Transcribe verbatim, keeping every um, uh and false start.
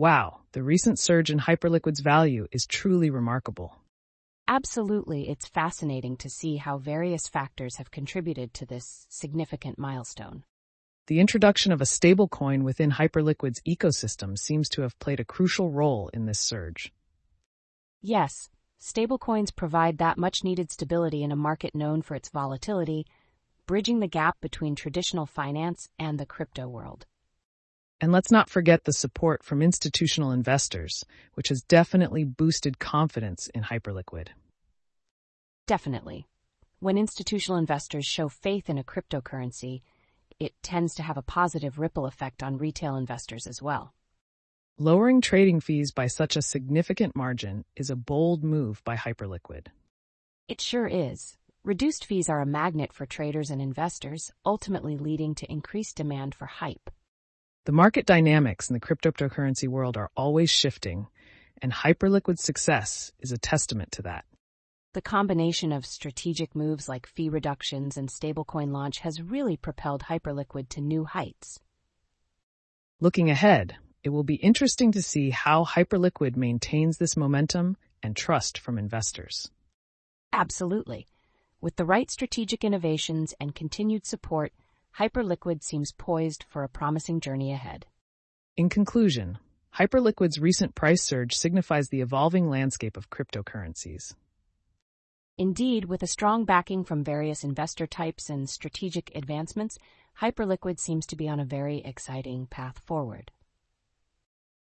Wow, the recent surge in Hyperliquid's value is truly remarkable. Absolutely, it's fascinating to see how various factors have contributed to this significant milestone. The introduction of a stablecoin within Hyperliquid's ecosystem seems to have played a crucial role in this surge. Yes, stablecoins provide that much-needed stability in a market known for its volatility, bridging the gap between traditional finance and the crypto world. And let's not forget the support from institutional investors, which has definitely boosted confidence in Hyperliquid. Definitely. When institutional investors show faith in a cryptocurrency, it tends to have a positive ripple effect on retail investors as well. Lowering trading fees by such a significant margin is a bold move by Hyperliquid. It sure is. Reduced fees are a magnet for traders and investors, ultimately leading to increased demand for hype. The market dynamics in the cryptocurrency world are always shifting, and Hyperliquid's success is a testament to that. The combination of strategic moves like fee reductions and stablecoin launch has really propelled Hyperliquid to new heights. Looking ahead, it will be interesting to see how Hyperliquid maintains this momentum and trust from investors. Absolutely. With the right strategic innovations and continued support, Hyperliquid seems poised for a promising journey ahead. In conclusion, Hyperliquid's recent price surge signifies the evolving landscape of cryptocurrencies. Indeed, with a strong backing from various investor types and strategic advancements, Hyperliquid seems to be on a very exciting path forward.